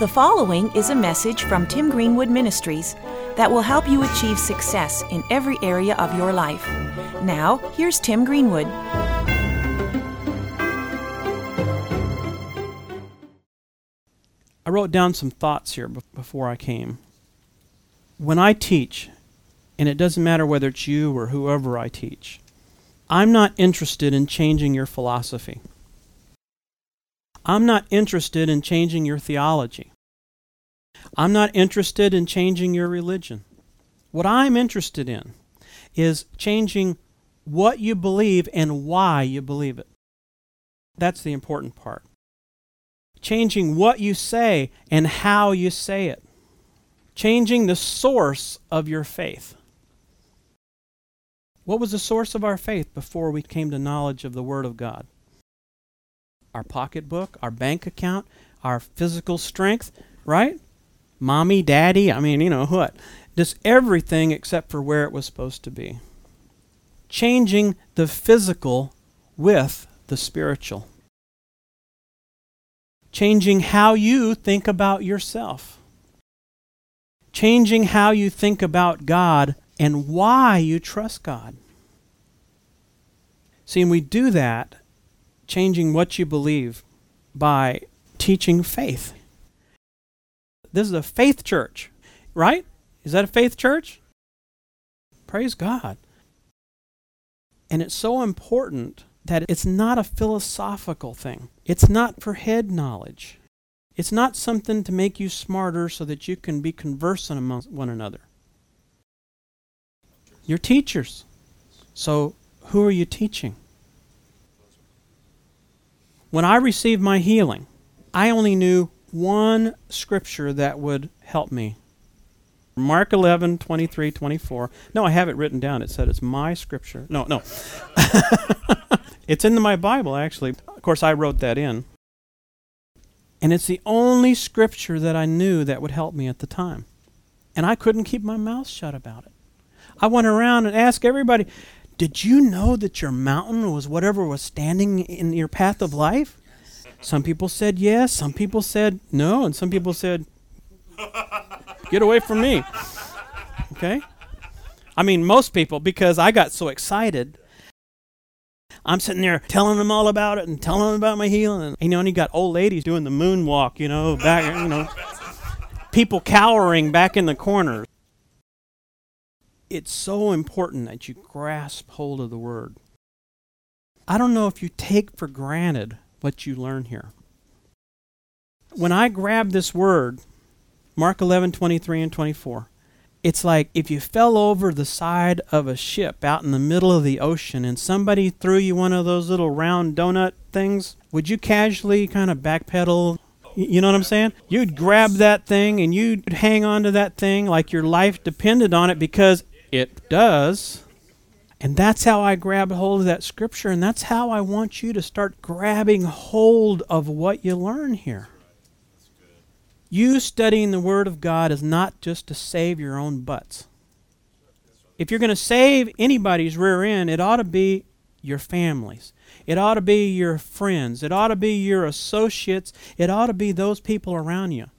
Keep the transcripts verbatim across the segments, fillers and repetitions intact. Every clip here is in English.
The following is a message from Tim Greenwood Ministries that will help you achieve success in every area of your life. Now, here's Tim Greenwood. I wrote down some thoughts here b- before I came. When I teach, and it doesn't matter whether it's you or whoever I teach, I'm not interested in changing your philosophy. I'm not interested in changing your theology. I'm not interested in changing your religion. What I'm interested in is changing what you believe and why you believe it. That's the important part. Changing what you say and how you say it. Changing the source of your faith. What was the source of our faith before we came to knowledge of the Word of God? Our pocketbook, our bank account, our physical strength, right? Mommy, daddy, I mean, you know what? Just everything except for where it was supposed to be. Changing the physical with the spiritual. Changing how you think about yourself. Changing how you think about God and why you trust God. See, and we do that, changing what you believe by teaching faith. This is a faith church, right? Is that a faith church? Praise God. And it's so important that it's not a philosophical thing. It's not for head knowledge. It's not something to make you smarter so that you can be conversant among one another. You're teachers. So who are you teaching? When I received my healing, I only knew one scripture that would help me. Mark eleven, twenty-three, twenty-four. No, I have it written down. It said it's my scripture. No, no. It's in my Bible, actually. Of course, I wrote that in. And it's the only scripture that I knew that would help me at the time. And I couldn't keep my mouth shut about it. I went around and asked everybody, did you know that your mountain was whatever was standing in your path of life? Some people said yes, some people said no, and some people said, get away from me. Okay? I mean, most people, because I got so excited. I'm sitting there telling them all about it and telling them about my healing. And, you know, and you got old ladies doing the moonwalk, you know, back, you know, people cowering back in the corners. It's so important that you grasp hold of the Word. I don't know if you take for granted what you learn here. When I grab this Word, Mark eleven, twenty-three and twenty-four, it's like if you fell over the side of a ship out in the middle of the ocean and somebody threw you one of those little round donut things, would you casually kind of backpedal? You know what I'm saying? You'd grab that thing and you'd hang on to that thing like your life depended on it, because it does. And that's how I grabbed hold of that scripture, and that's how I want you to start grabbing hold of what you learn here. You studying the Word of God is not just to save your own butts. If you're going to save anybody's rear end, it ought to be your families. It ought to be your friends. It ought to be your associates. It ought to be those people around you.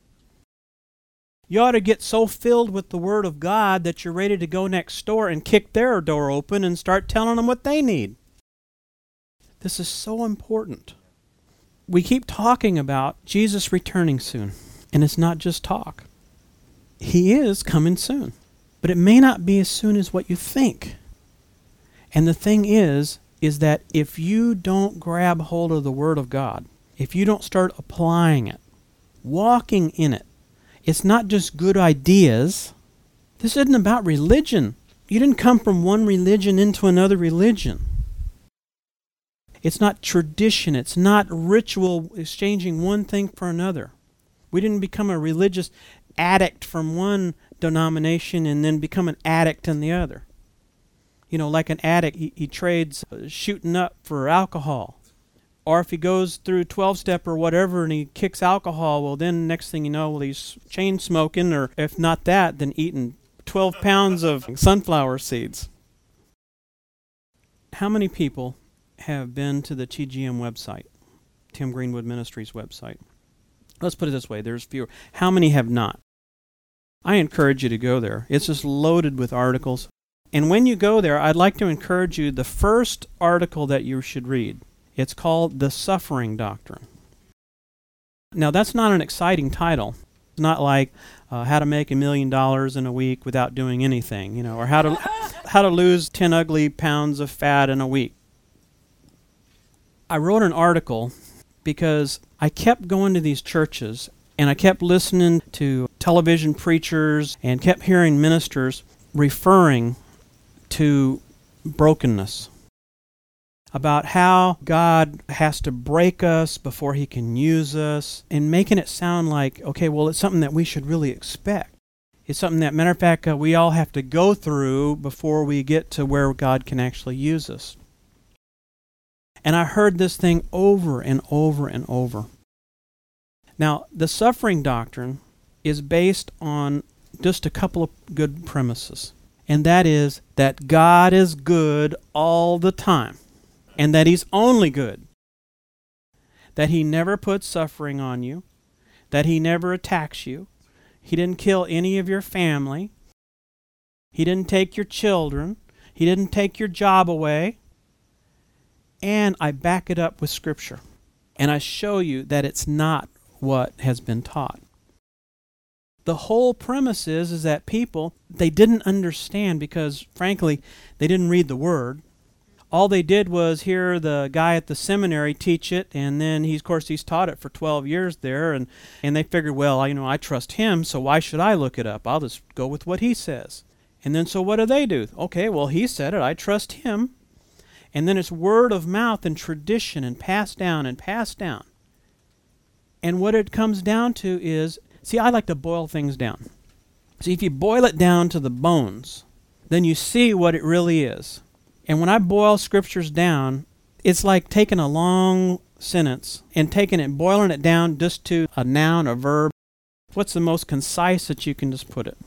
You ought to get so filled with the Word of God that you're ready to go next door and kick their door open and start telling them what they need. This is so important. We keep talking about Jesus returning soon, and it's not just talk. He is coming soon, but it may not be as soon as what you think. And the thing is, is that if you don't grab hold of the Word of God, if you don't start applying it, walking in it, it's not just good ideas. This isn't about religion. You didn't come from one religion into another religion. It's not tradition. It's not ritual, exchanging one thing for another. We didn't become a religious addict from one denomination and then become an addict in the other. You know, like an addict, he, he trades uh, shooting up for alcohol. Or if he goes through twelve-step or whatever and he kicks alcohol, well, then next thing you know, well, he's chain smoking, or if not that, then eating twelve pounds of sunflower seeds. How many people have been to the T G M website, Tim Greenwood Ministries website? Let's put it this way, there's fewer. How many have not? I encourage you to go there. It's just loaded with articles. And when you go there, I'd like to encourage you, the first article that you should read, it's called The Suffering Doctrine. Now, that's not an exciting title. It's not like uh, how to make a million dollars in a week without doing anything, you know, or how to how to lose ten ugly pounds of fat in a week. I wrote an article because I kept going to these churches and I kept listening to television preachers and kept hearing ministers referring to brokenness, about how God has to break us before he can use us, and making it sound like, okay, well, it's something that we should really expect. It's something that, matter of fact, uh, we all have to go through before we get to where God can actually use us. And I heard this thing over and over and over. Now, the suffering doctrine is based on just a couple of good premises, and that is that God is good all the time, and that he's only good, that he never puts suffering on you, that he never attacks you, he didn't kill any of your family, he didn't take your children, he didn't take your job away, and I back it up with Scripture, and I show you that it's not what has been taught. The whole premise is, is that people, they didn't understand because, frankly, they didn't read the Word. All they did was hear the guy at the seminary teach it, and then, he's, of course, he's taught it for twelve years there, and, and they figured, well, you know, I trust him, so why should I look it up? I'll just go with what he says. And then, so what do they do? Okay, well, he said it, I trust him. And then it's word of mouth and tradition and passed down and passed down. And what it comes down to is, see, I like to boil things down. See, if you boil it down to the bones, then you see what it really is. And when I boil scriptures down, it's like taking a long sentence and taking it, boiling it down just to a noun, a verb. What's the most concise that you can just put it?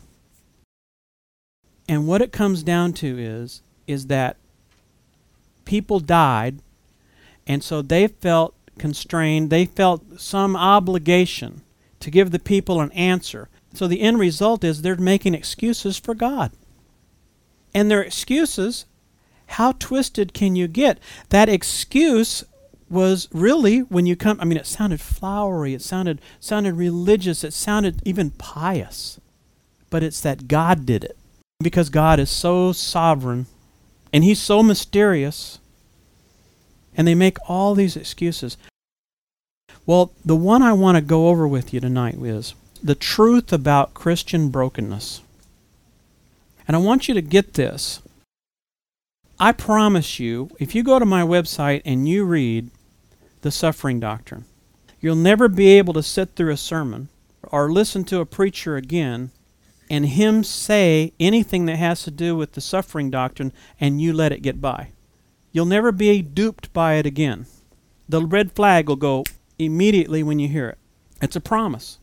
And what it comes down to is, is that people died, and so they felt constrained, they felt some obligation to give the people an answer. So the end result is they're making excuses for God. And their excuses, how twisted can you get? That excuse was really, when you come, I mean, it sounded flowery, it sounded sounded religious, it sounded even pious. But it's that God did it. Because God is so sovereign, and he's so mysterious, and they make all these excuses. Well, the one I want to go over with you tonight is the truth about Christian brokenness. And I want you to get this. I promise you, if you go to my website and you read The Suffering Doctrine, you'll never be able to sit through a sermon or listen to a preacher again and him say anything that has to do with the suffering doctrine and you let it get by. You'll never be duped by it again. The red flag will go immediately when you hear it. It's a promise.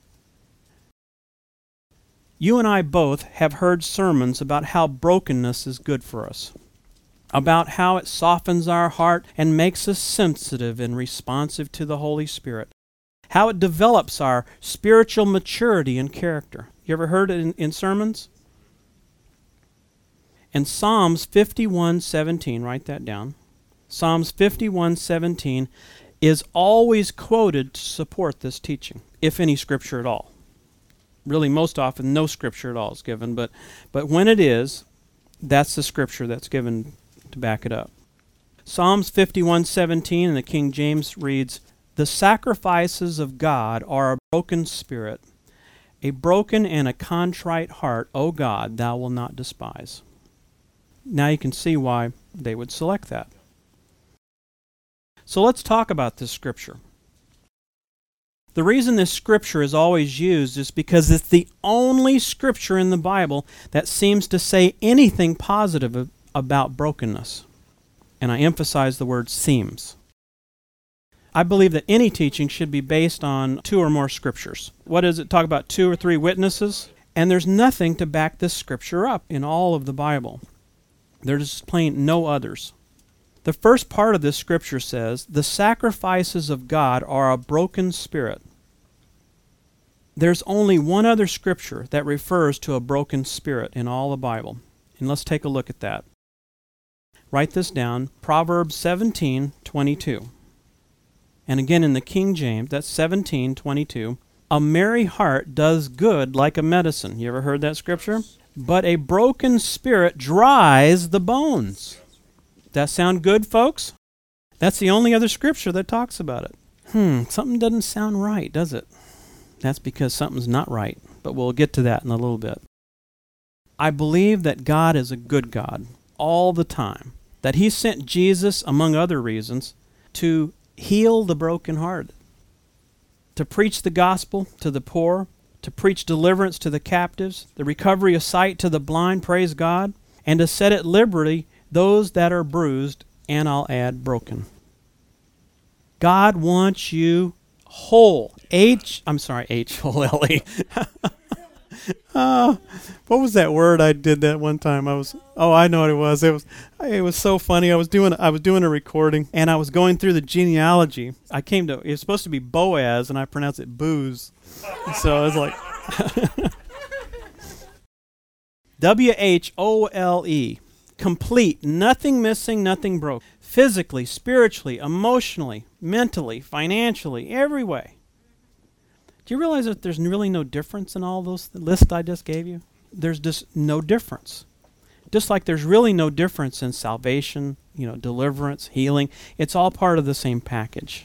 You and I both have heard sermons about how brokenness is good for us, about how it softens our heart and makes us sensitive and responsive to the Holy Spirit, how it develops our spiritual maturity and character. You ever heard it in, in sermons? And Psalms fifty-one seventeen, write that down. Psalms fifty-one seventeen is always quoted to support this teaching, if any scripture at all. Really, most often, no scripture at all is given, but, but when it is, that's the scripture that's given to back it up. Psalms fifty-one seventeen in the King James reads, "The sacrifices of God are a broken spirit, a broken and a contrite heart, O God, thou wilt not despise." Now you can see why they would select that. So let's talk about this scripture. The reason this scripture is always used is because it's the only scripture in the Bible that seems to say anything positive about brokenness. And I emphasize the word seems. I believe that any teaching should be based on two or more scriptures. What does it talk about? Two or three witnesses? And there's nothing to back this scripture up in all of the Bible. There's plain no others. The first part of this scripture says, "The sacrifices of God are a broken spirit." There's only one other scripture that refers to a broken spirit in all the Bible. And let's take a look at that. Write this down, Proverbs seventeen twenty-two. And again in the King James, that's seventeen twenty-two. A merry heart does good like a medicine. You ever heard that scripture? But a broken spirit dries the bones. That sound good, folks? That's the only other scripture that talks about it. Hmm, something doesn't sound right, does it? That's because something's not right, but we'll get to that in a little bit. I believe that God is a good God all the time, that He sent Jesus, among other reasons, to heal the brokenhearted, to preach the gospel to the poor, to preach deliverance to the captives, the recovery of sight to the blind, praise God, and to set at liberty those that are bruised, and I'll add broken. God wants you whole. H, I'm sorry, H O L E. uh, what was that word I did that one time? I was, oh, I know what it was. It was, it was so funny. I was doing, I was doing a recording, and I was going through the genealogy. I came to, it was supposed to be Boaz, and I pronounced it booze. So I was like, W H O L E, complete, nothing missing, nothing broke. Physically, spiritually, emotionally, mentally, financially, every way. Do you realize that there's really no difference in all those lists I just gave you? There's just no difference. Just like there's really no difference in salvation, you know, deliverance, healing. It's all part of the same package.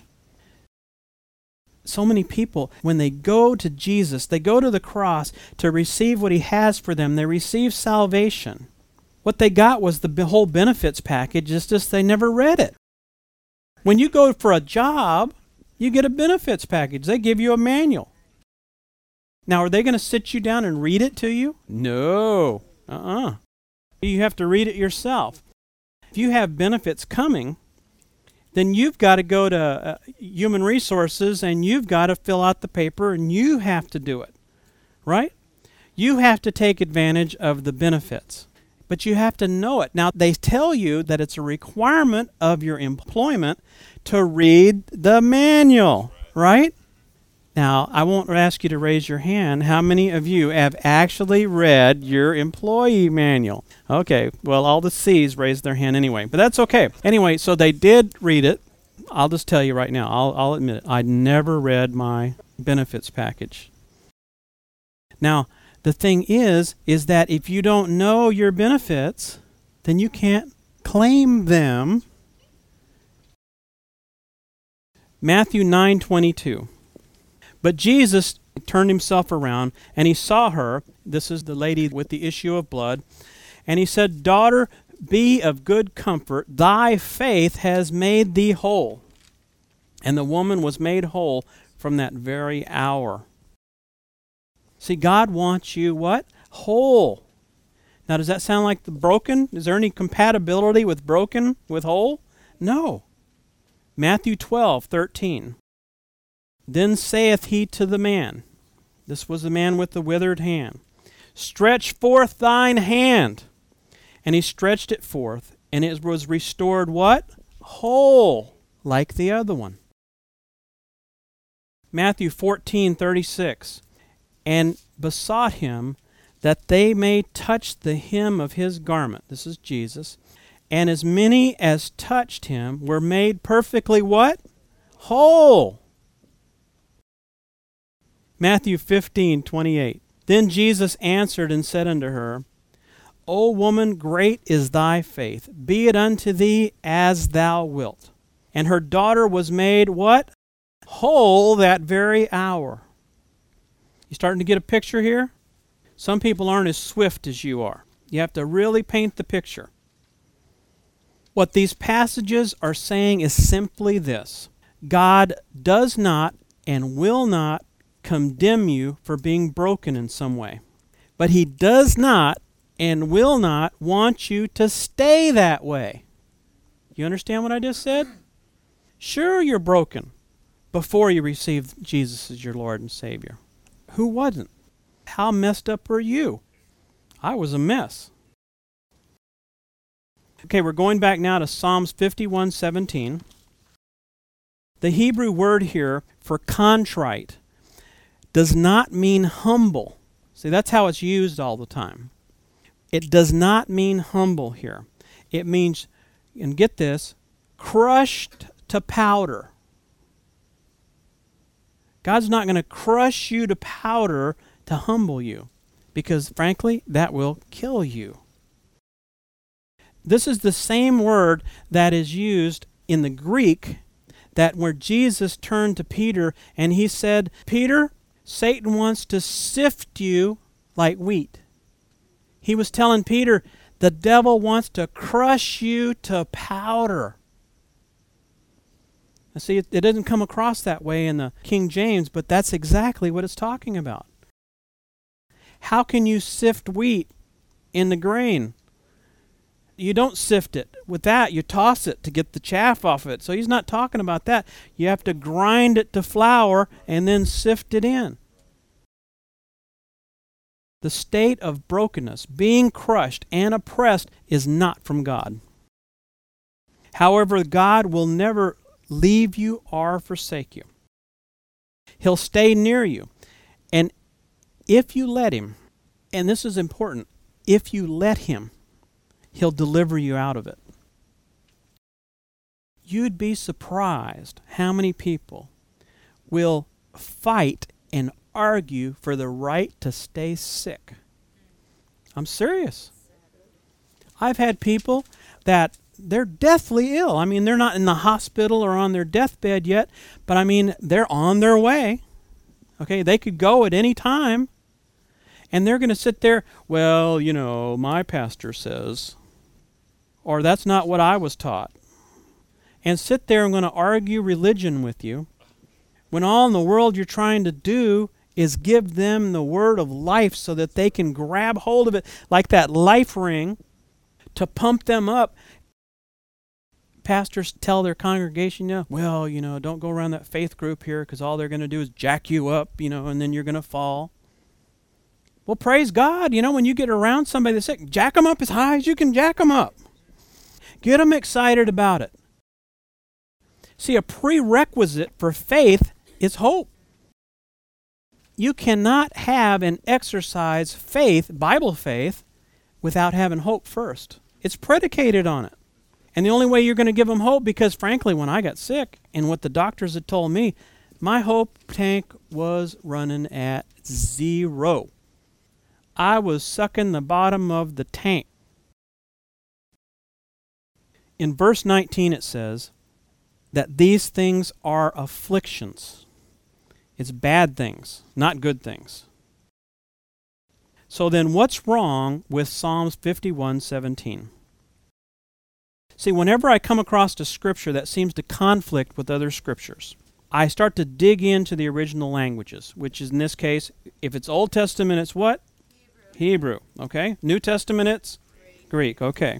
So many people, when they go to Jesus, they go to the cross to receive what He has for them. They receive salvation. What they got was the whole benefits package, it's just they never read it. When you go for a job, you get a benefits package. They give you a manual. Now, are they going to sit you down and read it to you? No. Uh-uh. You have to read it yourself. If you have benefits coming, then you've got to go to uh, Human Resources and you've got to fill out the paper and you have to do it, right? You have to take advantage of the benefits, but you have to know it. Now, they tell you that it's a requirement of your employment to read the manual, right? Now, I won't ask you to raise your hand. How many of you have actually read your employee manual? Okay, well, all the C's raised their hand anyway, but that's okay. Anyway, so they did read it. I'll just tell you right now, I'll, I'll admit it. I never read my benefits package. Now, the thing is, is that if you don't know your benefits, then you can't claim them. Matthew nine twenty-two. But Jesus turned Himself around, and He saw her. This is the lady with the issue of blood. And He said, "Daughter, be of good comfort. Thy faith has made thee whole." And the woman was made whole from that very hour. See, God wants you what? Whole. Now, does that sound like the broken? Is there any compatibility with broken with whole? No. Matthew twelve thirteen. Then saith He to the man, this was the man with the withered hand, "Stretch forth thine hand." And he stretched it forth, and it was restored what? Whole, like the other one. Matthew fourteen thirty-six. And besought Him that they may touch the hem of His garment. This is Jesus. And as many as touched Him were made perfectly what? Whole. Matthew fifteen twenty-eight. Then Jesus answered and said unto her, O woman, great is thy faith. Be it unto thee as thou wilt. And her daughter was made what? Whole that very hour. You starting to get a picture here? Some people aren't as swift as you are. You have to really paint the picture. What these passages are saying is simply this. God does not and will not condemn you for being broken in some way. But He does not and will not want you to stay that way. You understand what I just said? Sure, you're broken before you received Jesus as your Lord and Savior. Who wasn't? How messed up were you? I was a mess. Okay, we're going back now to Psalms fifty-one seventeen. The Hebrew word here for contrite does not mean humble. See, that's how it's used all the time. It does not mean humble here. It means, and get this, crushed to powder. God's not going to crush you to powder to humble you, because frankly, that will kill you. This is the same word that is used in the Greek, that where Jesus turned to Peter and he said, Peter, Satan wants to sift you like wheat. He was telling Peter, the devil wants to crush you to powder. Now see, it, it doesn't come across that way in the King James, but that's exactly what it's talking about. How can you sift wheat in the grain? You don't sift it. With that, you toss it to get the chaff off of it. So he's not talking about that. You have to grind it to flour and then sift it in. The state of brokenness, being crushed and oppressed, is not from God. However, God will never leave you or forsake you. He'll stay near you. And if you let Him, and this is important, if you let Him, He'll deliver you out of it. You'd be surprised how many people will fight and argue for the right to stay sick. I'm serious. I've had people that they're deathly ill. I mean, they're not in the hospital or on their deathbed yet, but I mean, they're on their way. Okay, they could go at any time, and they're going to sit there, well, you know, my pastor says, or that's not what I was taught, and sit there and going to argue religion with you, when all in the world you're trying to do is give them the word of life so that they can grab hold of it like that life ring to pump them up. Pastors tell their congregation, you know, well, you know, don't go around that faith group here because all they're going to do is jack you up, you know, and then you're going to fall. Well, praise God, you know, when you get around somebody that's sick, jack them up as high as you can jack them up. Get them excited about it. See, a prerequisite for faith is hope. You cannot have and exercise faith, Bible faith, without having hope first. It's predicated on it. And the only way you're going to give them hope, because frankly, when I got sick and what the doctors had told me, my hope tank was running at zero. I was sucking the bottom of the tank. In verse nineteen it says that these things are afflictions. It's bad things, not good things. So then what's wrong with Psalms fifty-one seventeen? See, whenever I come across a scripture that seems to conflict with other scriptures, I start to dig into the original languages, which is in this case, if it's Old Testament, it's what? Hebrew. Hebrew, okay? New Testament, it's Greek. Greek, okay.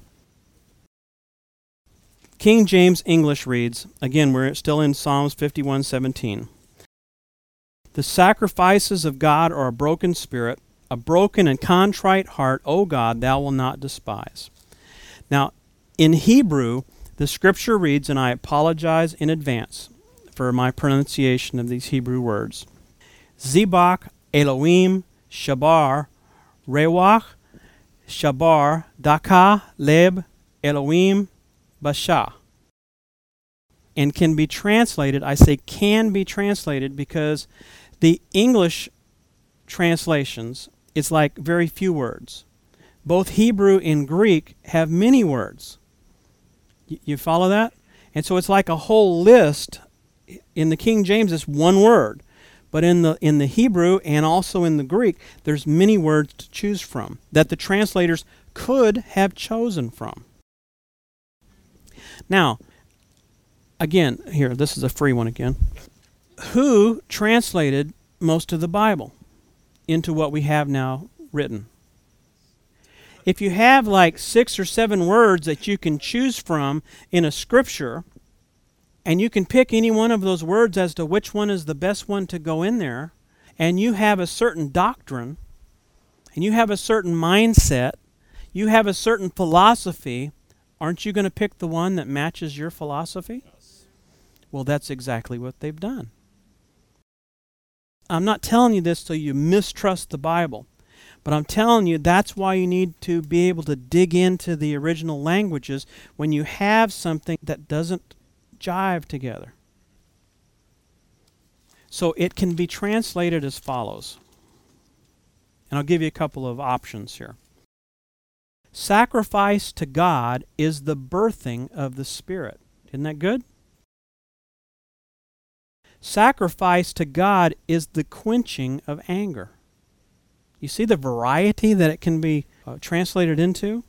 King James English reads, again, we're still in Psalms fifty-one seventeen. The sacrifices of God are a broken spirit, a broken and contrite heart, O God, thou wilt not despise. Now, in Hebrew, the scripture reads, and I apologize in advance for my pronunciation of these Hebrew words, Zibach Elohim Shabar Rewach Shabar Daka Leb Elohim Basha. And can be translated, I say can be translated because the English translations, it's like very few words. Both Hebrew and Greek have many words. Y- you follow that? And so it's like a whole list. In the King James, it's one word. But in the in the Hebrew and also in the Greek, there's many words to choose from that the translators could have chosen from. Now, again, here, this is a free one again. Who translated most of the Bible into what we have now written? If you have like six or seven words that you can choose from in a scripture, and you can pick any one of those words as to which one is the best one to go in there, and you have a certain doctrine, and you have a certain mindset, you have a certain philosophy, aren't you going to pick the one that matches your philosophy? Well, that's exactly what they've done. I'm not telling you this so you mistrust the Bible, but I'm telling you that's why you need to be able to dig into the original languages when you have something that doesn't jive together. So it can be translated as follows. And I'll give you a couple of options here. Sacrifice to God is the birthing of the Spirit. Isn't that good? Sacrifice to God is the quenching of anger. You see the variety that it can be uh, translated into?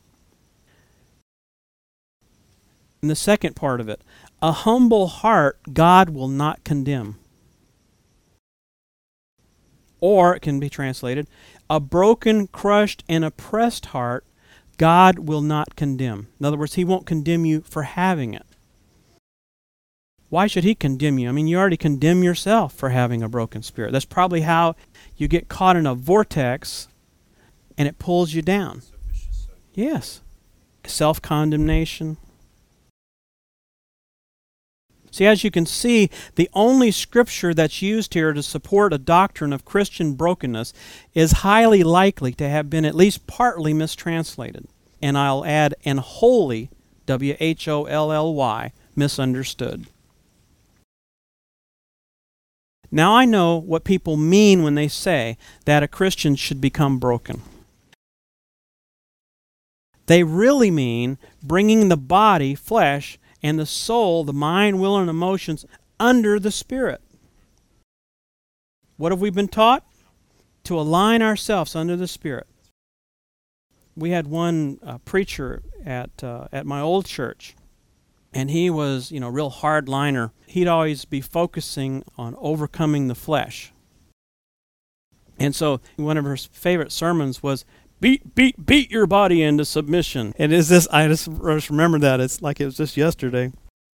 And the second part of it, a humble heart God will not condemn. Or it can be translated, a broken, crushed, and oppressed heart God will not condemn. In other words, He won't condemn you for having it. Why should He condemn you? I mean, you already condemn yourself for having a broken spirit. That's probably how you get caught in a vortex and it pulls you down. Yes. Self-condemnation. See, as you can see, the only scripture that's used here to support a doctrine of Christian brokenness is highly likely to have been at least partly mistranslated. And I'll add, and wholly, W H O L L Y, misunderstood. Now I know what people mean when they say that a Christian should become broken. They really mean bringing the body, flesh, and the soul, the mind, will, and emotions under the Spirit. What have we been taught? To align ourselves under the Spirit. We had one uh, preacher at uh, at my old church, and he was, you know, real hardliner. He'd always be focusing on overcoming the flesh. And so one of his favorite sermons was, beat, beat, beat your body into submission. And is this, I just, I just remember that. It's like it was just yesterday.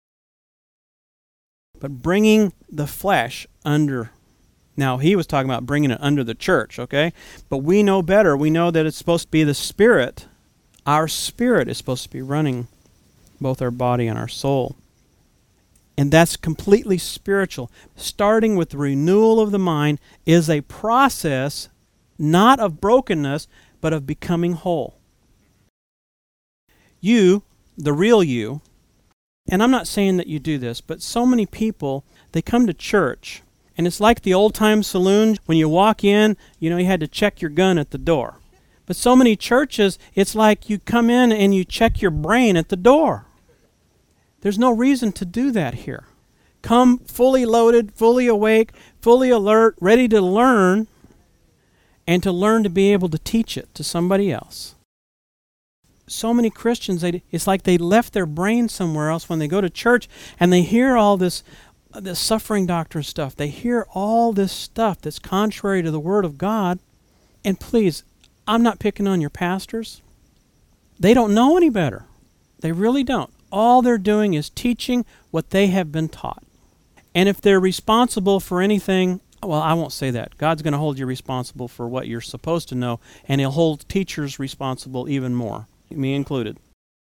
But bringing the flesh under. Now, he was talking about bringing it under the church, okay? But we know better. We know that it's supposed to be the Spirit. Our spirit is supposed to be running both our body and our soul. And that's completely spiritual. Starting with the renewal of the mind is a process not of brokenness, but of becoming whole. You, the real you, and I'm not saying that you do this, but so many people, they come to church, and it's like the old-time saloon. When you walk in, you know, you had to check your gun at the door. But so many churches, it's like you come in and you check your brain at the door. There's no reason to do that here. Come fully loaded, fully awake, fully alert, ready to learn, and to learn to be able to teach it to somebody else. So many Christians, they, it's like they left their brain somewhere else when they go to church and they hear all this, this suffering doctrine stuff. They hear all this stuff that's contrary to the Word of God. And please, I'm not picking on your pastors. They don't know any better. They really don't. All they're doing is teaching what they have been taught. And if they're responsible for anything, well, I won't say that. God's going to hold you responsible for what you're supposed to know, and He'll hold teachers responsible even more, me included.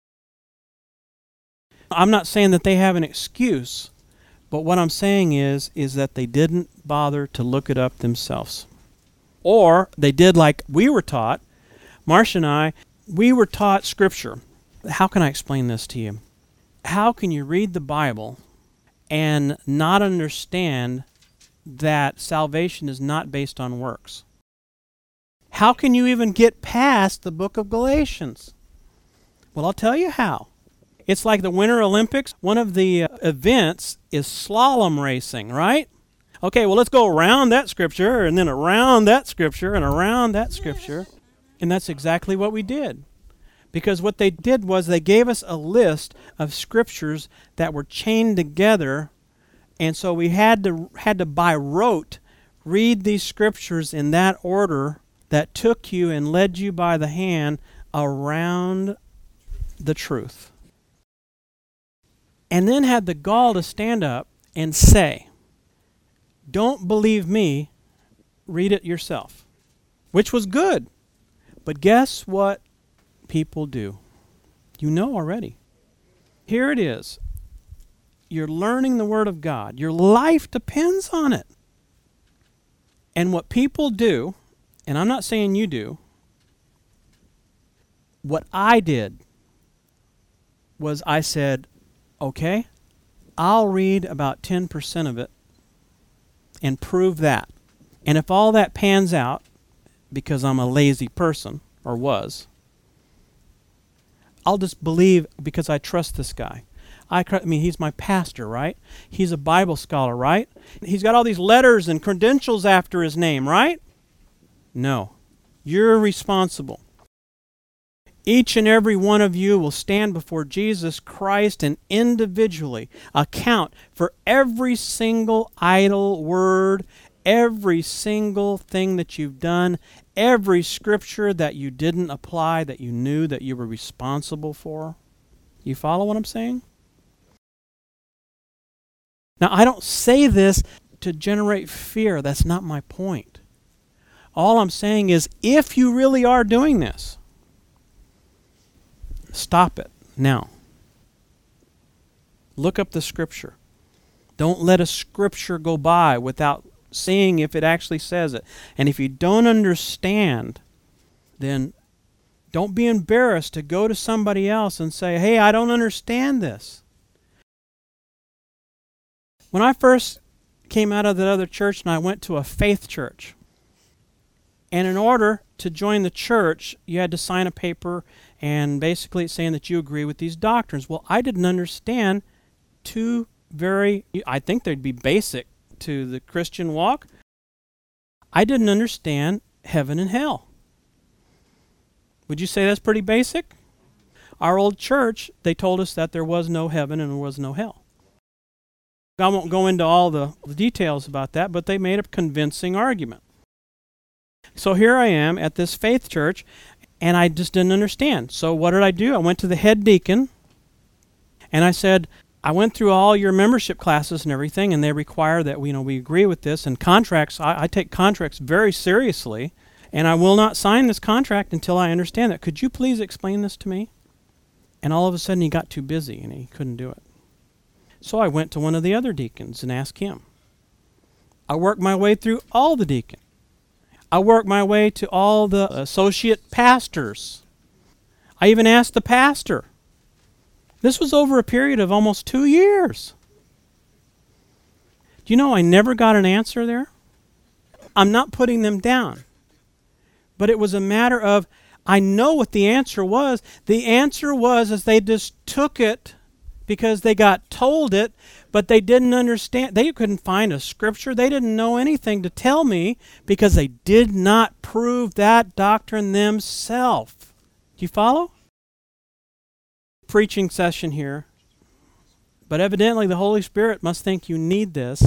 I'm not saying that they have an excuse, but what I'm saying is, is that they didn't bother to look it up themselves. Or they did like we were taught. Marcia and I, we were taught Scripture. How can I explain this to you? How can you read the Bible and not understand that salvation is not based on works? How can you even get past the book of Galatians? Well, I'll tell you how. It's like the Winter Olympics. One of the uh, events is slalom racing, right? Okay, well, let's go around that scripture and then around that scripture and around that scripture. And that's exactly what we did. Because what they did was they gave us a list of scriptures that were chained together, and so we had to had to by rote read these scriptures in that order that took you and led you by the hand around the truth. And then had the gall to stand up and say, "Don't believe me, read it yourself," which was good. But guess what people do? You know already. Here it is. You're learning the Word of God. Your life depends on it. And what people do, and I'm not saying you do, what I did was I said, okay, I'll read about ten percent of it and prove that. And if all that pans out, because I'm a lazy person, or was, I'll just believe because I trust this guy. I, I mean, he's my pastor, right? He's a Bible scholar, right? He's got all these letters and credentials after his name, right? No. You're responsible. Each and every one of you will stand before Jesus Christ and individually account for every single idle word, every single thing that you've done, every scripture that you didn't apply that you knew that you were responsible for. You follow what I'm saying? Now, I don't say this to generate fear. That's not my point. All I'm saying is, if you really are doing this, stop it now. Look up the scripture. Don't let a scripture go by without seeing if it actually says it. And if you don't understand, then don't be embarrassed to go to somebody else and say, hey, I don't understand this. When I first came out of that other church and I went to a faith church, and in order to join the church, you had to sign a paper, and basically it's saying that you agree with these doctrines. Well, I didn't understand two very, I think they'd be basic to the Christian walk. I didn't understand heaven and hell. Would you say that's pretty basic? Our old church, they told us that there was no heaven and there was no hell. I won't go into all the details about that, but they made a convincing argument. So here I am at this faith church, and I just didn't understand. So what did I do? I went to the head deacon, and I said, I went through all your membership classes and everything, and they require that we, you know, we agree with this. And contracts, I, I take contracts very seriously, and I will not sign this contract until I understand that. Could you please explain this to me? And all of a sudden he got too busy, and he couldn't do it. So I went to one of the other deacons and asked him. I worked my way through all the deacons. I worked my way to all the associate pastors. I even asked the pastor. This was over a period of almost two years. Do you know I never got an answer there? I'm not putting them down. But it was a matter of, I know what the answer was. The answer was is they just took it because they got told it, but they didn't understand. They couldn't find a scripture. They didn't know anything to tell me because they did not prove that doctrine themselves. Do you follow? Preaching session here. But evidently the Holy Spirit must think you need this.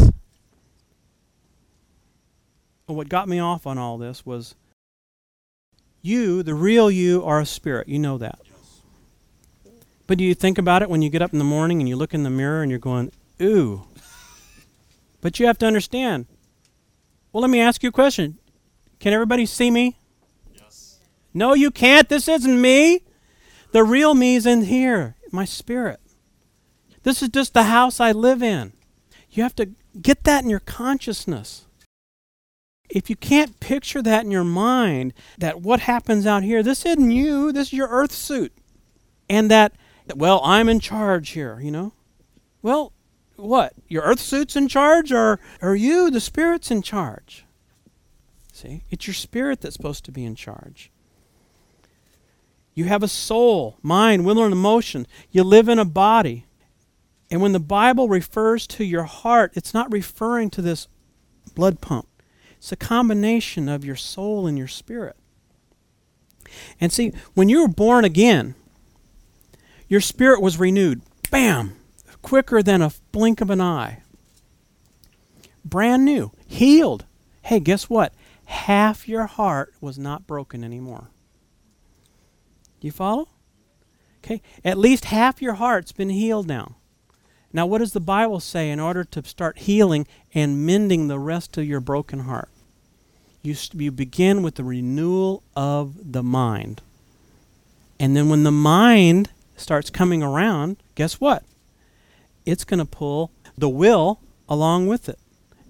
But what got me off on all this was you, the real you, are a spirit. You know that. But do you think about it when you get up in the morning and you look in the mirror and you're going, ooh. But you have to understand. Well, let me ask you a question. Can everybody see me? Yes. No, you can't. This isn't me. The real me is in here, my spirit. This is just the house I live in. You have to get that in your consciousness. If you can't picture that in your mind, that what happens out here, this isn't you, this is your earth suit. And that, well, I'm in charge here, you know. Well, what? Your earth suit's in charge, or are you, the spirit's in charge? See, it's your spirit that's supposed to be in charge. You have a soul, mind, will, and emotion. You live in a body. And when the Bible refers to your heart, it's not referring to this blood pump. It's a combination of your soul and your spirit. And see, when you were born again, your spirit was renewed. Bam! Quicker than a blink of an eye. Brand new. Healed. Hey, guess what? Half your heart was not broken anymore. Do you follow? Okay. At least half your heart's been healed now. Now, what does the Bible say in order to start healing and mending the rest of your broken heart? You, you begin with the renewal of the mind. And then when the mind starts coming around, guess what? It's going to pull the will along with it.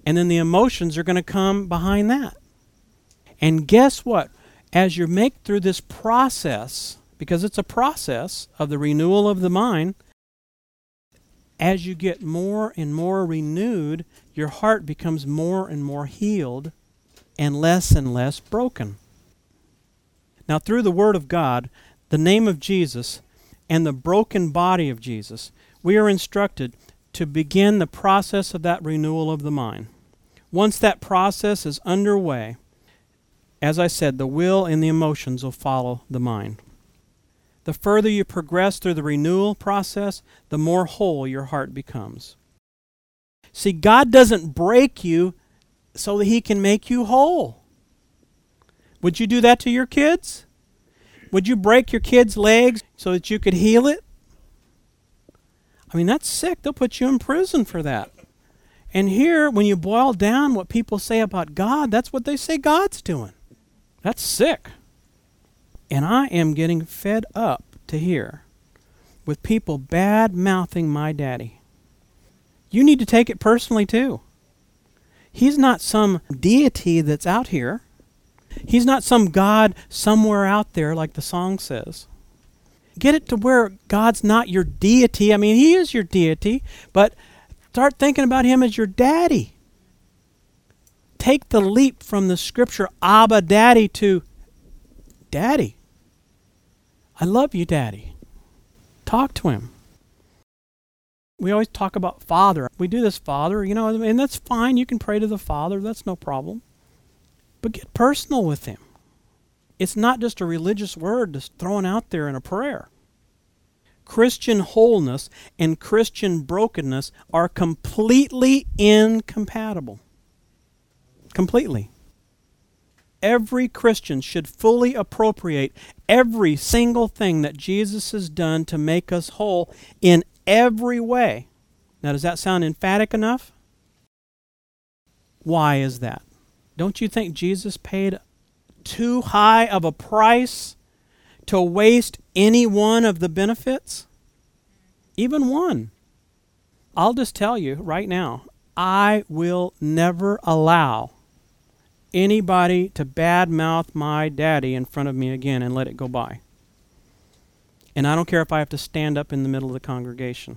And then the emotions are going to come behind that. And guess what? As you make through this process, because it's a process of the renewal of the mind, as you get more and more renewed, your heart becomes more and more healed and less and less broken. Now, through the Word of God, the name of Jesus, and the broken body of Jesus, we are instructed to begin the process of that renewal of the mind. Once that process is underway, as I said, the will and the emotions will follow the mind. The further you progress through the renewal process, the more whole your heart becomes. See, God doesn't break you so that He can make you whole. Would you do that to your kids? Would you break your kid's legs so that you could heal it? I mean, that's sick. They'll put you in prison for that. And here, when you boil down what people say about God, that's what they say God's doing. That's sick. And I am getting fed up to hear with people bad-mouthing my daddy. You need to take it personally too. He's not some deity that's out here. He's not some God somewhere out there like the song says. Get it to where God's not your deity. I mean, He is your deity, but start thinking about Him as your daddy. Take the leap from the scripture, Abba, Daddy, to Daddy. I love you, Daddy. Talk to Him. We always talk about Father. We do this, Father, you know, and that's fine. You can pray to the Father. That's no problem. But get personal with Him. It's not just a religious word just thrown out there in a prayer. Christian wholeness and Christian brokenness are completely incompatible. Completely. Every Christian should fully appropriate every single thing that Jesus has done to make us whole in every way. Now, does that sound emphatic enough? Why is that? Don't you think Jesus paid too high of a price to waste any one of the benefits? Even one. I'll just tell you right now, I will never allow anybody to badmouth my daddy in front of me again and let it go by. And I don't care if I have to stand up in the middle of the congregation.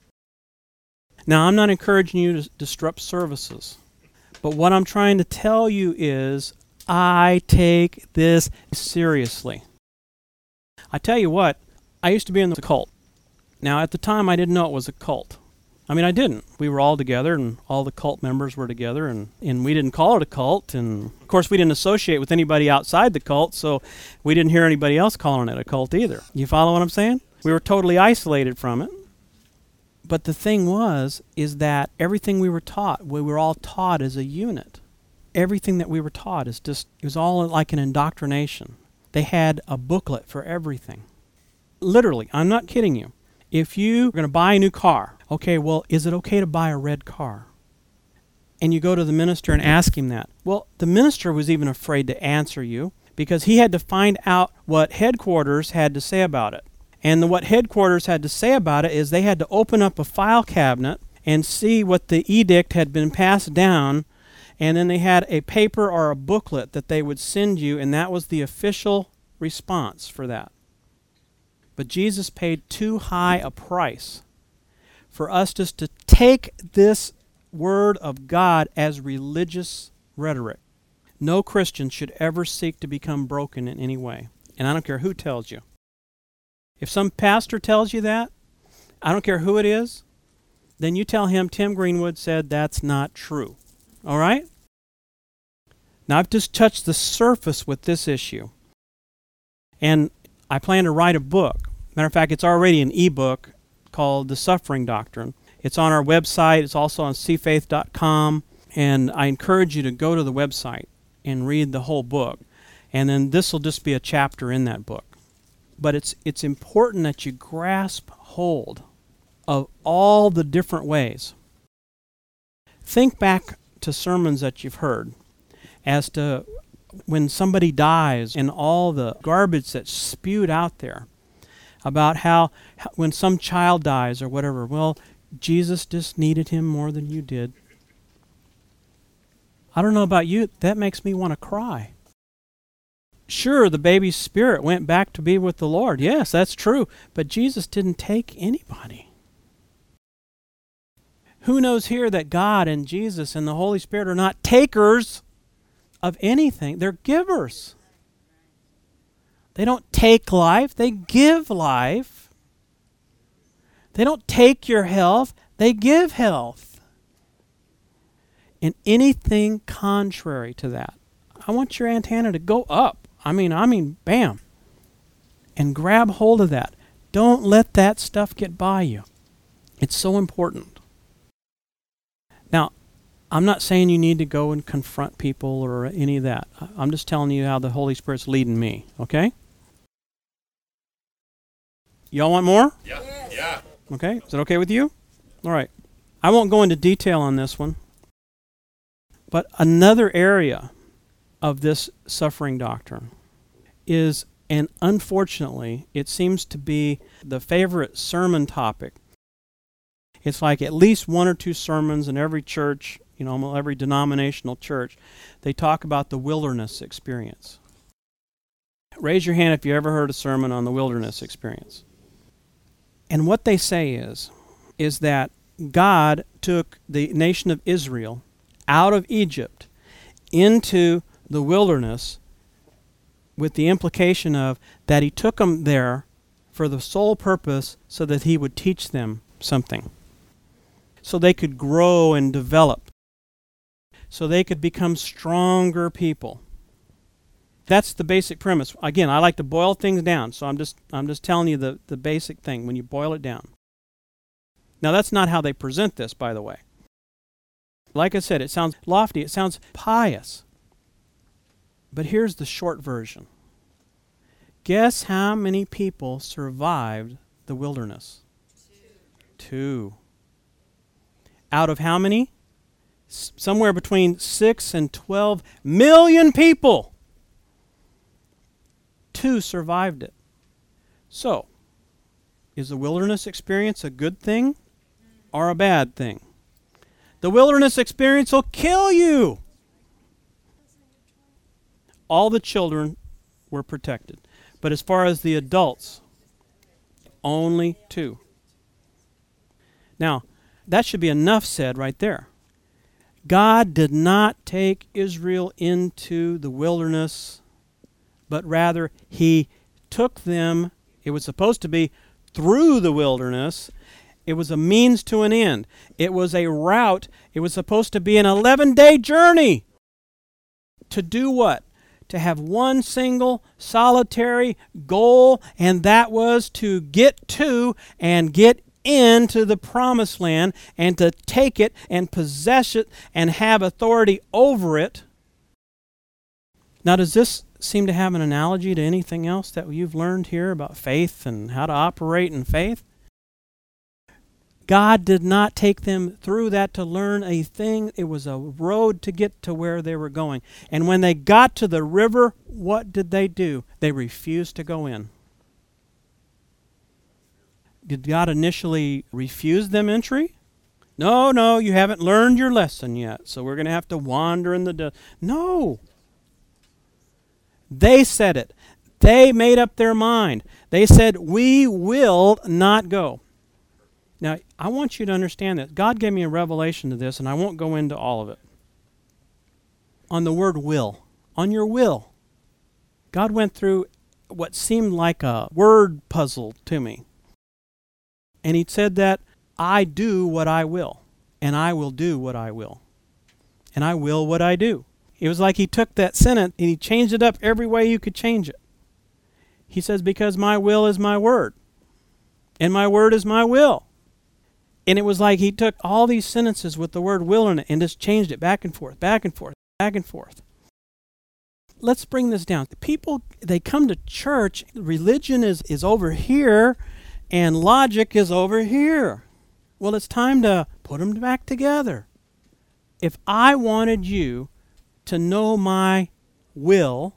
Now, I'm not encouraging you to disrupt services. But what I'm trying to tell you is I take this seriously. I tell you what, I used to be in the cult. Now, at the time, I didn't know it was a cult. I mean, I didn't. We were all together, and all the cult members were together, and, and we didn't call it a cult. And, of course, we didn't associate with anybody outside the cult, so we didn't hear anybody else calling it a cult either. You follow what I'm saying? We were totally isolated from it. But the thing was, is that everything we were taught, we were all taught as a unit. Everything that we were taught is just, it was all like an indoctrination. They had a booklet for everything. Literally, I'm not kidding you. If you're going to buy a new car, okay, well, is it okay to buy a red car? And you go to the minister and ask him that. Well, the minister was even afraid to answer you because he had to find out what headquarters had to say about it. And the, what headquarters had to say about it is they had to open up a file cabinet and see what the edict had been passed down, and then they had a paper or a booklet that they would send you, and that was the official response for that. But Jesus paid too high a price for us just to take this word of God as religious rhetoric. No Christian should ever seek to become broken in any way. And I don't care who tells you. If some pastor tells you that, I don't care who it is, then you tell him Tim Greenwood said that's not true. All right? Now, I've just touched the surface with this issue. And I plan to write a book. Matter of fact, it's already an ebook called The Suffering Doctrine. It's on our website. It's also on c faith dot com. And I encourage you to go to the website and read the whole book. And then this will just be a chapter in that book. But it's it's important that you grasp hold of all the different ways. Think back to sermons that you've heard as to when somebody dies and all the garbage that's spewed out there about how, how when some child dies or whatever, well, Jesus just needed him more than you did. I don't know about you, that makes me want to cry. Sure, the baby's spirit went back to be with the Lord. Yes, that's true. But Jesus didn't take anybody. Who knows here that God and Jesus and the Holy Spirit are not takers of anything? They're givers. They don't take life, they give life. They don't take your health, they give health. And anything contrary to that, I want your antenna to go up. I mean, I mean, bam. And grab hold of that. Don't let that stuff get by you. It's so important. Now, I'm not saying you need to go and confront people or any of that. I'm just telling you how the Holy Spirit's leading me, okay? Y'all want more? Yeah. Yeah. Okay, is that okay with you? All right. I won't go into detail on this one. But another area of this suffering doctrine is, and unfortunately, it seems to be the favorite sermon topic. It's like at least one or two sermons in every church, you know, every denominational church, they talk about the wilderness experience. Raise your hand if you ever heard a sermon on the wilderness experience. And what they say is, is that God took the nation of Israel out of Egypt into the wilderness with the implication of that he took them there for the sole purpose so that he would teach them something. So they could grow and develop. So they could become stronger people. That's the basic premise. Again, I like to boil things down, so I'm just I'm just telling you the, the basic thing when you boil it down. Now, that's not how they present this, by the way. Like I said, it sounds lofty, it sounds pious. But here's the short version. Guess how many people survived the wilderness? Two. Two. Out of how many? S- somewhere between six and twelve million people. Two survived it. So, is the wilderness experience a good thing or a bad thing? The wilderness experience will kill you. All the children were protected. But as far as the adults, only two. Now, that should be enough said right there. God did not take Israel into the wilderness, but rather he took them, it was supposed to be through the wilderness. It was a means to an end. It was a route. It was supposed to be an eleven-day journey. To do what? To have one single solitary goal, and that was to get to and get into the promised land and to take it and possess it and have authority over it. Now, does this seem to have an analogy to anything else that you've learned here about faith and how to operate in faith? God did not take them through that to learn a thing. It was a road to get to where they were going. And when they got to the river, what did they do? They refused to go in. Did God initially refuse them entry? No, no, you haven't learned your lesson yet, so we're going to have to wander in the... De- no. They said it. They made up their mind. They said, we will not go. Now, I want you to understand that God gave me a revelation to this, and I won't go into all of it. On the word will. On your will. God went through what seemed like a word puzzle to me. And he said that I do what I will, and I will do what I will, and I will what I do. It was like he took that sentence and he changed it up every way you could change it. He says, because my will is my word, and my word is my will. And it was like he took all these sentences with the word will in it and just changed it back and forth, back and forth, back and forth. Let's bring this down. People, they come to church, religion is, is over here, and logic is over here. Well, it's time to put them back together. If I wanted you to know my will,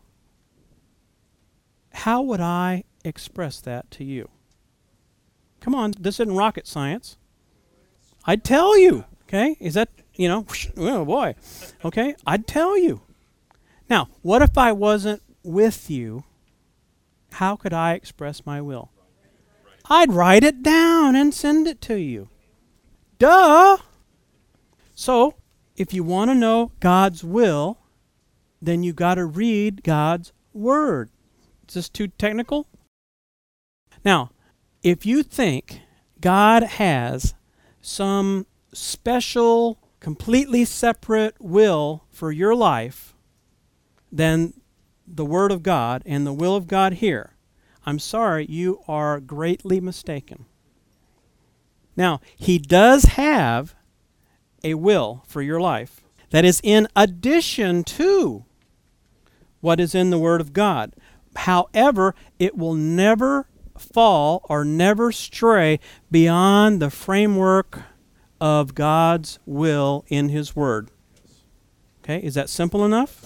how would I express that to you? Come on, this isn't rocket science. I'd tell you, okay? Is that you know, oh boy, okay, I'd tell you. Now, what if I wasn't with you? How could I express my will? I'd write it down and send it to you. Duh! So, if you want to know God's will, then you got to read God's Word. Is this too technical? Now, if you think God has some special, completely separate will for your life than the Word of God and the will of God here, I'm sorry, you are greatly mistaken. Now, He does have a will for your life that is in addition to what is in the Word of God. However, it will never fall or never stray beyond the framework of God's will in His Word. Okay, is that simple enough?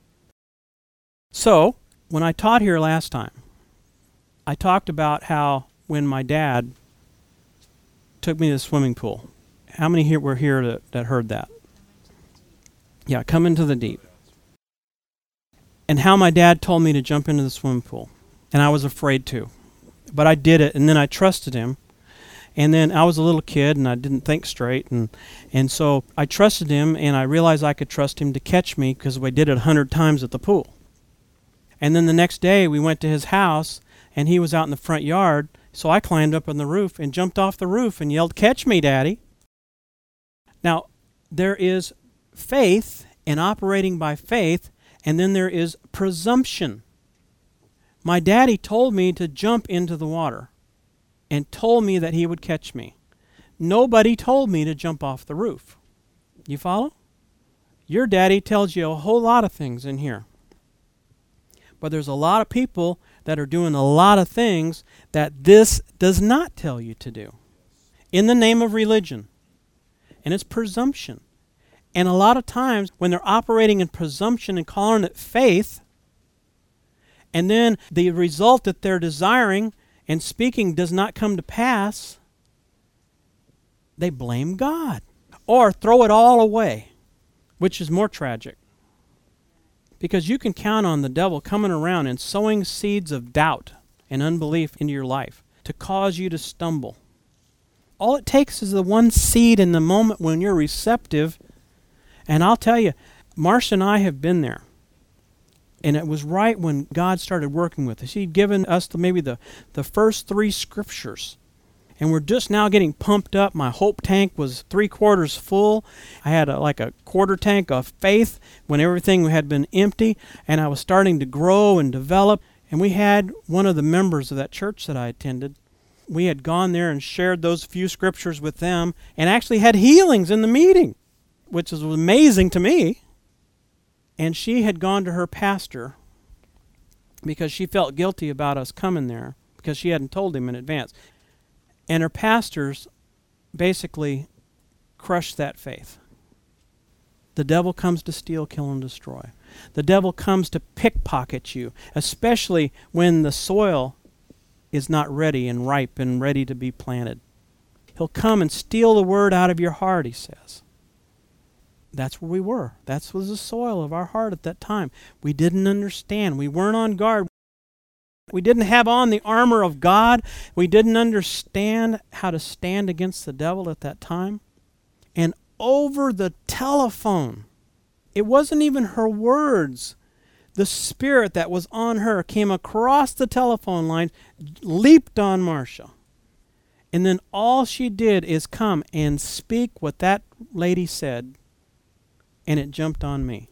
So, when I taught here last time, I talked about how when my dad took me to the swimming pool. How many here were here that, that heard that? Yeah, come into the deep. And how my dad told me to jump into the swimming pool. And I was afraid to. But I did it, and then I trusted him. And then I was a little kid, and I didn't think straight. And, and so I trusted him, and I realized I could trust him to catch me because we did it a hundred times at the pool. And then the next day, we went to his house, and he was out in the front yard. So I climbed up on the roof and jumped off the roof and yelled, "Catch me, Daddy." Now, there is faith and operating by faith, and then there is presumption. My daddy told me to jump into the water and told me that he would catch me. Nobody told me to jump off the roof. You follow? Your daddy tells you a whole lot of things in here. But there's a lot of people that are doing a lot of things that this does not tell you to do in the name of religion. And it's presumption. And a lot of times when they're operating in presumption and calling it faith, and then the result that they're desiring and speaking does not come to pass, they blame God or throw it all away, which is more tragic. Because you can count on the devil coming around and sowing seeds of doubt and unbelief into your life to cause you to stumble. All it takes is the one seed in the moment when you're receptive. And I'll tell you, Marcia and I have been there. And it was right when God started working with us. He'd given us the, maybe the, the first three scriptures. And we're just now getting pumped up. My hope tank was three quarters full. I had a, like a quarter tank of faith when everything had been empty. And I was starting to grow and develop. And we had one of the members of that church that I attended. We had gone there and shared those few scriptures with them and actually had healings in the meeting, which was amazing to me. And she had gone to her pastor because she felt guilty about us coming there because she hadn't told him in advance. And her pastors basically crushed that faith. The devil comes to steal, kill, and destroy. The devil comes to pickpocket you, especially when the soil is not ready and ripe and ready to be planted. He'll come and steal the word out of your heart, he says. That's where we were. That was the soil of our heart at that time. We didn't understand. We weren't on guard. We didn't have on the armor of God. We didn't understand how to stand against the devil at that time. And over the telephone, it wasn't even her words. The spirit that was on her came across the telephone line, leaped on Marcia. And then all she did is come and speak what that lady said, and it jumped on me.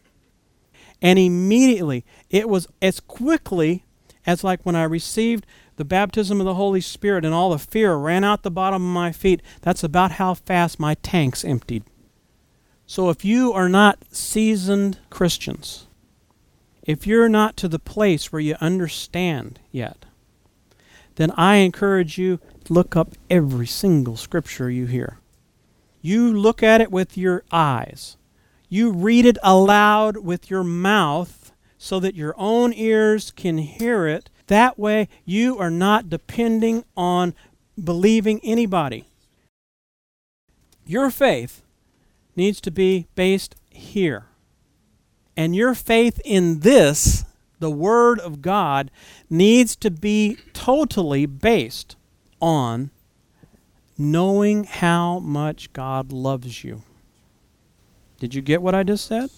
And immediately, it was as quickly as like when I received the baptism of the Holy Spirit and all the fear ran out the bottom of my feet. That's about how fast my tanks emptied. So if you are not seasoned Christians, if you're not to the place where you understand yet, then I encourage you to look up every single scripture you hear. You look at it with your eyes. You read it aloud with your mouth so that your own ears can hear it. That way you are not depending on believing anybody. Your faith needs to be based here. And your faith in this, the Word of God, needs to be totally based on knowing how much God loves you. Did you get what I just said?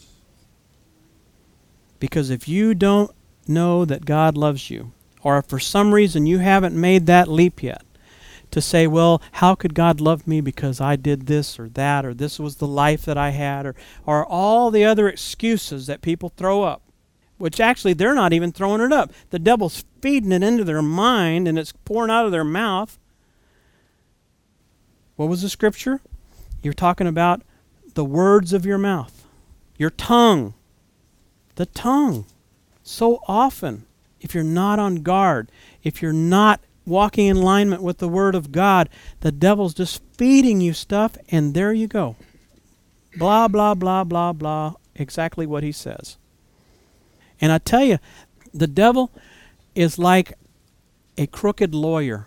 Because if you don't know that God loves you, or if for some reason you haven't made that leap yet, to say, well, how could God love me because I did this or that, or this was the life that I had, or, or all the other excuses that people throw up, which actually they're not even throwing it up. The devil's feeding it into their mind and it's pouring out of their mouth. What was the scripture? You're talking about the words of your mouth, your tongue. The tongue. So often, if you're not on guard, if you're not walking in alignment with the Word of God, the devil's just feeding you stuff, and there you go. Blah, blah, blah, blah, blah. Exactly what he says. And I tell you, the devil is like a crooked lawyer.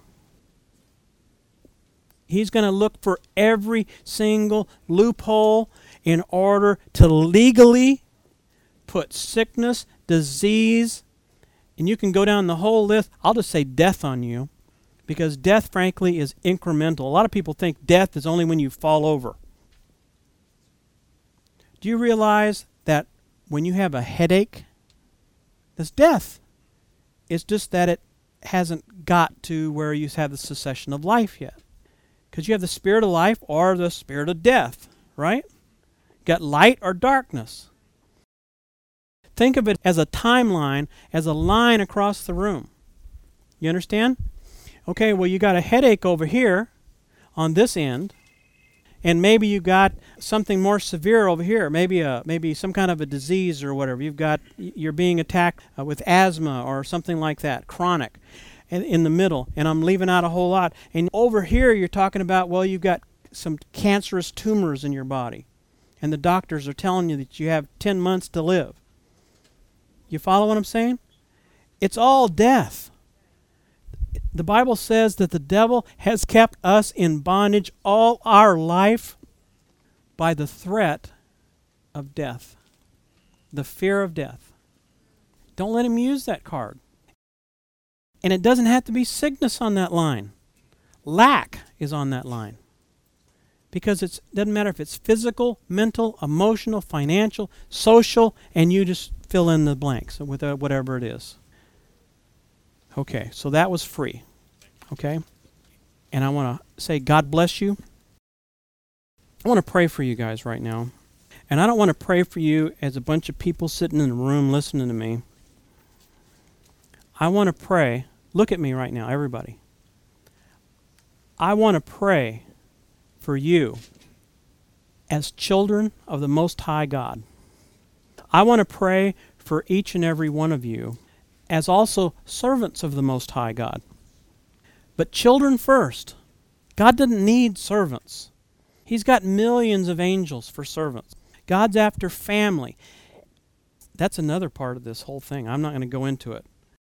He's going to look for every single loophole in order to legally put sickness, disease, and you can go down the whole list. I'll just say death on you, because death, frankly, is incremental. A lot of people think death is only when you fall over. Do you realize that when you have a headache, that's death? It's just that it hasn't got to where you have the cessation of life yet. Because you have the spirit of life or the spirit of death, right? Got light or darkness. Think of it as a timeline, as a line across the room. You understand? Okay, well, you got a headache over here on this end, and maybe you got something more severe over here. Maybe a maybe some kind of a disease or whatever. You've got you're being attacked uh, with asthma or something like that, chronic, in, in the middle. And I'm leaving out a whole lot. And over here, you're talking about, well, you've got some cancerous tumors in your body, and the doctors are telling you that you have ten months to live. You follow what I'm saying? It's all death. The Bible says that the devil has kept us in bondage all our life by the threat of death, the fear of death. Don't let him use that card. And it doesn't have to be sickness on that line. Lack is on that line. Because it doesn't matter if it's physical, mental, emotional, financial, social, and you just fill in the blanks with uh, whatever it is. Okay, so that was free. Okay? And I want to say God bless you. I want to pray for you guys right now. And I don't want to pray for you as a bunch of people sitting in a room listening to me. I want to pray. Look at me right now, everybody. I want to pray for you as children of the Most High God. I want to pray for each and every one of you as also servants of the Most High God. But children first. God doesn't need servants. He's got millions of angels for servants. God's after family. That's another part of this whole thing. I'm not going to go into it.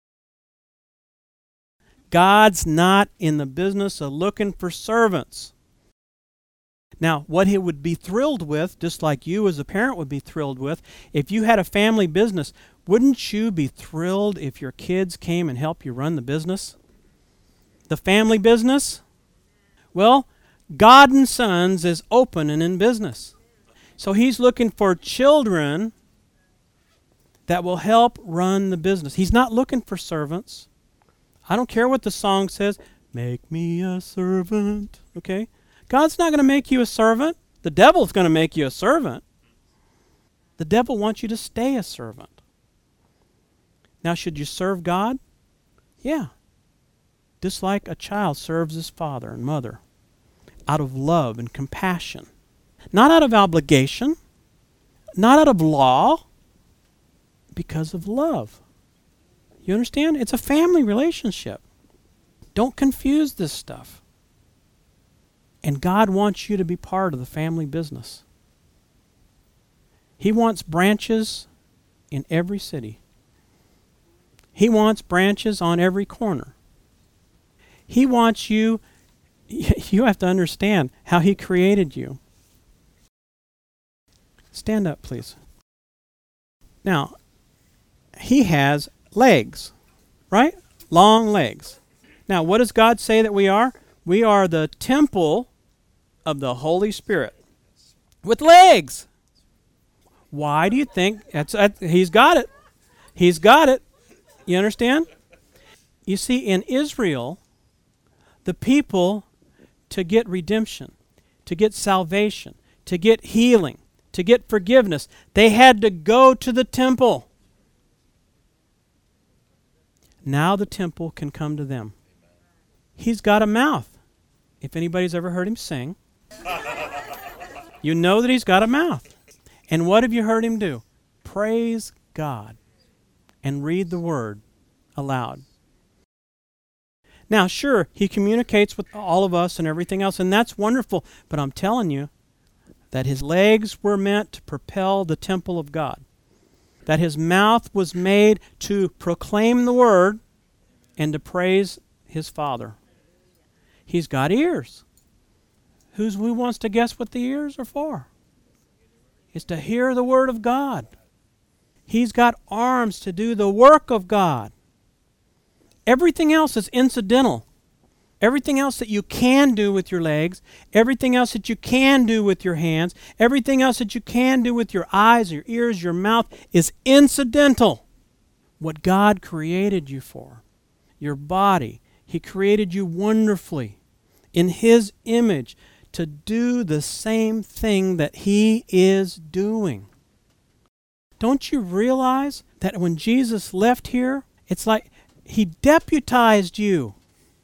God's not in the business of looking for servants. Now, what he would be thrilled with, just like you as a parent would be thrilled with, if you had a family business, wouldn't you be thrilled if your kids came and helped you run the business? The family business? Well, God and Sons is open and in business. So he's looking for children that will help run the business. He's not looking for servants. I don't care what the song says. Make me a servant. Okay? God's not going to make you a servant. The devil's going to make you a servant. The devil wants you to stay a servant. Now, should you serve God? Yeah. Just like a child serves his father and mother. Out of love and compassion. Not out of obligation. Not out of law. Because of love. You understand? It's a family relationship. Don't confuse this stuff. And God wants you to be part of the family business. He wants branches in every city. He wants branches on every corner. He wants you, you have to understand how he created you. Stand up, please. Now, he has legs, right? Long legs. Now, what does God say that we are? We are the temple of the Holy Spirit with legs. Why do you think that's? Uh, he's got it. He's got it. You understand? You see, in Israel, the people, to get redemption, to get salvation, to get healing, to get forgiveness, they had to go to the temple. Now the temple can come to them. He's got a mouth. If anybody's ever heard him sing, you know that he's got a mouth. And what have you heard him do? Praise God and read the word aloud. Now, sure, he communicates with all of us and everything else, and that's wonderful. But I'm telling you that his legs were meant to propel the temple of God. That his mouth was made to proclaim the word and to praise his Father. He's got ears. Who's, who wants to guess what the ears are for? It's to hear the word of God. He's got arms to do the work of God. Everything else is incidental. Everything else that you can do with your legs, everything else that you can do with your hands, everything else that you can do with your eyes, your ears, your mouth is incidental. What God created you for, your body, He created you wonderfully in His image to do the same thing that He is doing. Don't you realize that when Jesus left here, it's like He deputized you.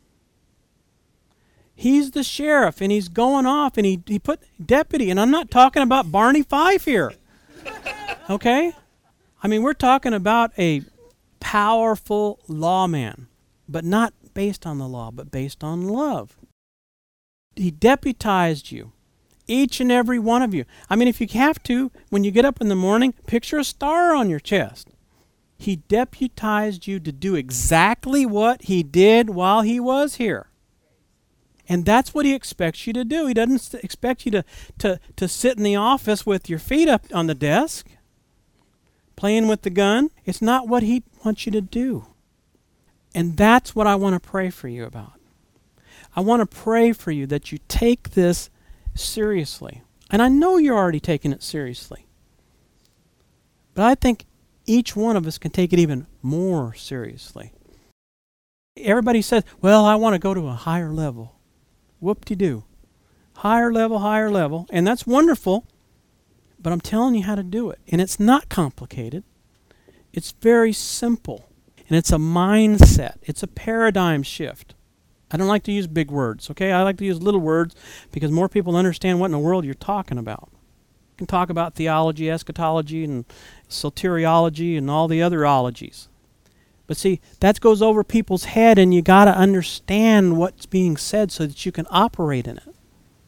He's the sheriff, and he's going off, and he, he put deputy, and I'm not talking about Barney Fife here. Okay? I mean, we're talking about a powerful lawman, but not based on the law, but based on love. He deputized you, each and every one of you. I mean, if you have to, when you get up in the morning, picture a star on your chest. He deputized you to do exactly what He did while He was here. And that's what He expects you to do. He doesn't expect you to, to, to sit in the office with your feet up on the desk, playing with the gun. It's not what He wants you to do. And that's what I want to pray for you about. I want to pray for you that you take this seriously. And I know you're already taking it seriously. But I think each one of us can take it even more seriously. Everybody says, well, I want to go to a higher level. Whoop-de-doo. Higher level, higher level. And that's wonderful. But I'm telling you how to do it. And it's not complicated. It's very simple. And it's a mindset. It's a paradigm shift. I don't like to use big words, okay? I like to use little words because more people understand what in the world you're talking about. You can talk about theology, eschatology, and soteriology, and all the other ologies. But see, that goes over people's head, and you got to understand what's being said so that you can operate in it.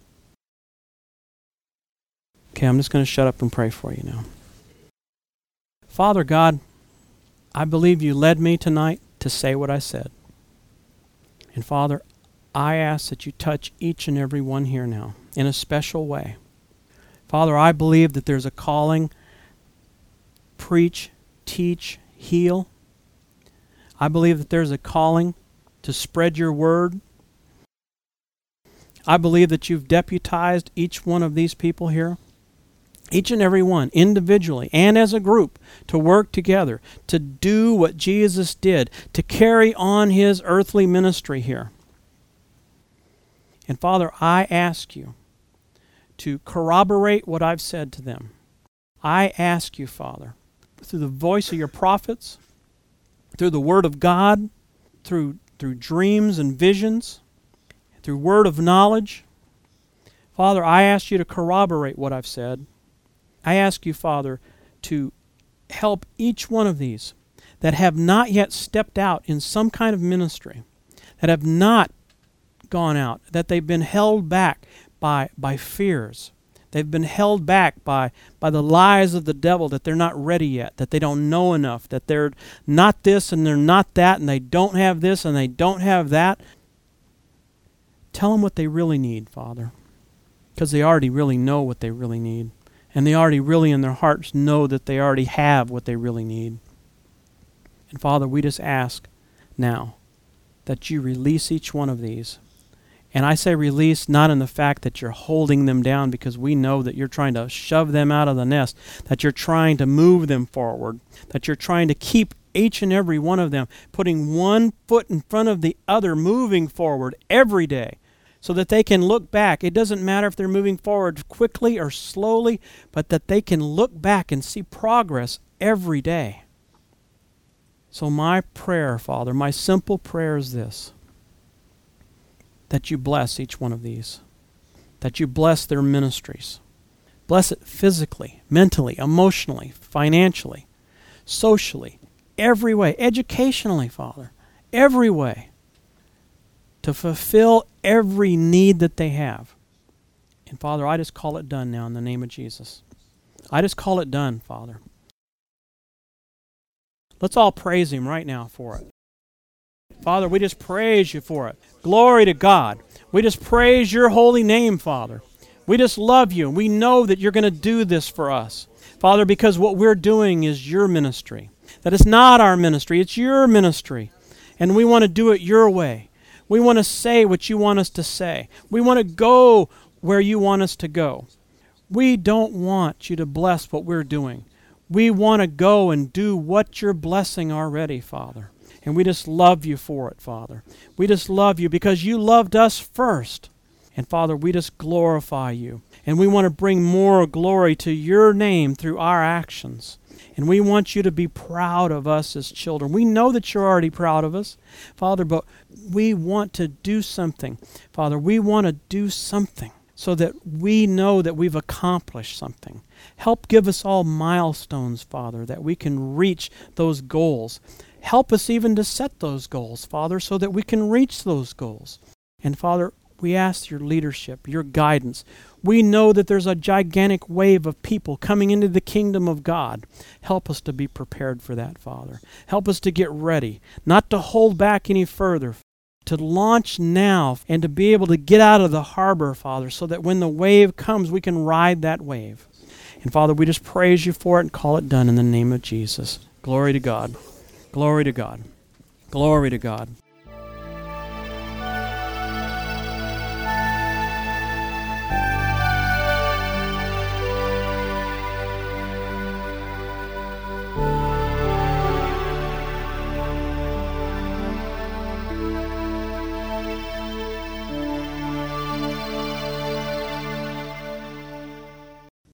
Okay, I'm just going to shut up and pray for you now. Father God, I believe You led me tonight to say what I said. And Father, I ask that You touch each and every one here now in a special way. Father, I believe that there's a calling, preach, teach, heal. I believe that there's a calling to spread Your word. I believe that You've deputized each one of these people here, each and every one, individually and as a group, to work together, to do what Jesus did, to carry on His earthly ministry here. And Father, I ask You to corroborate what I've said to them. I ask You, Father, through the voice of Your prophets, through the Word of God, through, through dreams and visions, through word of knowledge. Father, I ask You to corroborate what I've said. I ask You, Father, to help each one of these that have not yet stepped out in some kind of ministry, that have not gone out, that they've been held back by, by fears. They've been held back by, by the lies of the devil, that they're not ready yet, that they don't know enough, that they're not this and they're not that, and they don't have this and they don't have that. Tell them what they really need, Father, because they already really know what they really need. And they already really in their hearts know that they already have what they really need. And Father, we just ask now that you release each one of these. And I say release not in the fact that you're holding them down, because we know that you're trying to shove them out of the nest, that you're trying to move them forward, that you're trying to keep each and every one of them putting one foot in front of the other, moving forward every day, so that they can look back. It doesn't matter if they're moving forward quickly or slowly, but that they can look back and see progress every day. So my prayer, Father, my simple prayer is this: that you bless each one of these, that you bless their ministries. Bless it physically, mentally, emotionally, financially, socially, every way, educationally, Father, every way, to fulfill every need that they have. And Father, I just call it done now in the name of Jesus. I just call it done, Father. Let's all praise Him right now for it. Father, we just praise you for it. Glory to God. We just praise your holy name, Father. We just love you. We know that you're going to do this for us, Father, because what we're doing is your ministry. That it's not our ministry, it's your ministry. And we want to do it your way. We want to say what you want us to say. We want to go where you want us to go. We don't want you to bless what we're doing. We want to go and do what you're blessing already, Father. And we just love you for it, Father. We just love you because you loved us first. And Father, we just glorify you. And we want to bring more glory to your name through our actions. And we want you to be proud of us as children. We know that you're already proud of us, Father, but we want to do something. Father, we want to do something so that we know that we've accomplished something. Help give us all milestones, Father, that we can reach those goals. Help us even to set those goals, Father, so that we can reach those goals. And Father, we ask your leadership, your guidance. We know that there's a gigantic wave of people coming into the kingdom of God. Help us to be prepared for that, Father. Help us to get ready, not to hold back any further, to launch now and to be able to get out of the harbor, Father, so that when the wave comes, we can ride that wave. And Father, we just praise you for it and call it done in the name of Jesus. Glory to God. Glory to God. Glory to God.